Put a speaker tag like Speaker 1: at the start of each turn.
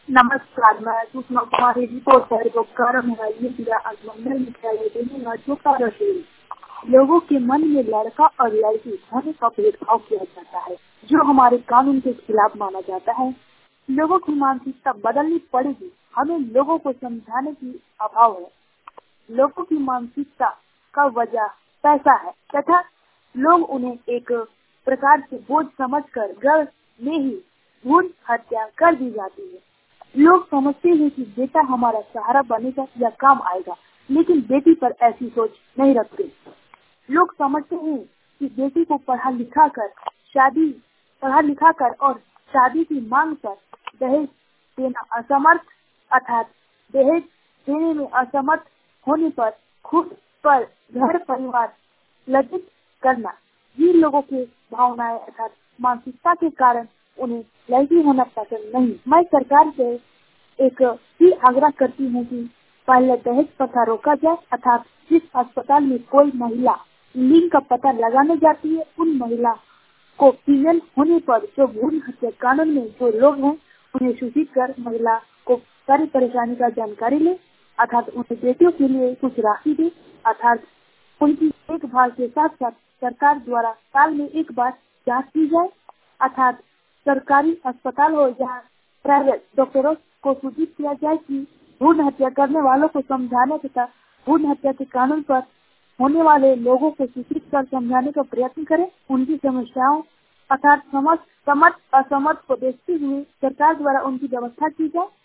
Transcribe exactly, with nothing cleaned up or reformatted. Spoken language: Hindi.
Speaker 1: नमस्कार, मैं सुषमा कुमारी रिपोर्टर बोकारो मोहल्ले जिला अजमंडल मुख्यालय देने राज्यों का रसूल। लोगों के मन में लड़का और लड़की होने का भेदभाव किया जाता है, जो हमारे कानून के खिलाफ माना जाता है। लोगों की मानसिकता बदलनी पड़ेगी। हमें लोगों को समझाने की अभाव है। लोगों की मानसिकता का वजह पैसा है तथा लोग उन्हें एक प्रकार से बोझ समझकर घर में ही भ्रूण हत्या कर दी जाती है। लोग समझते हैं कि बेटा हमारा सहारा बनेगा या काम आएगा, लेकिन बेटी पर ऐसी सोच नहीं रखते। लोग समझते हैं कि बेटी को पढ़ा लिखा कर शादी पढ़ा लिखा कर और शादी की मांग पर दहेज देना असमर्थ अर्थात दहेज देने में असमर्थ होने पर खुद पर घर परिवार लज्जित करना, जिन लोगों के भावनाएं अर्थात मानसिकता के कारण उन्हें लड़की होना पसंद नहीं। मैं सरकार से एक ही आग्रह करती हूँ कि पहले दहेज प्रथा रोका जाए अर्थात जिस अस्पताल में कोई महिला लिंग का पता लगाने जाती है, उन महिला को पीएन होने पर जो भ्रूण हत्या कानून में जो लोग हैं उन्हें सूचित कर महिला को सारी परेशानी का जानकारी ले अर्थात उनकी बेटियों के लिए कुछ राशि दे अर्थात उनकी देखभाल के साथ साथ सरकार द्वारा साल में एक बार जांच की जाए अर्थात सरकारी अस्पताल हो या प्राइवेट डॉक्टरों को सूचित किया जाए कि भ्रूण हत्या करने वालों को समझाने तथा भ्रूण हत्या के कानून पर होने वाले लोगों को सूचित कर समझाने का प्रयत्न करें। उनकी समस्याओं अर्थात समझ समझ असमर्थ को देखते हुए सरकार द्वारा उनकी व्यवस्था की जाए।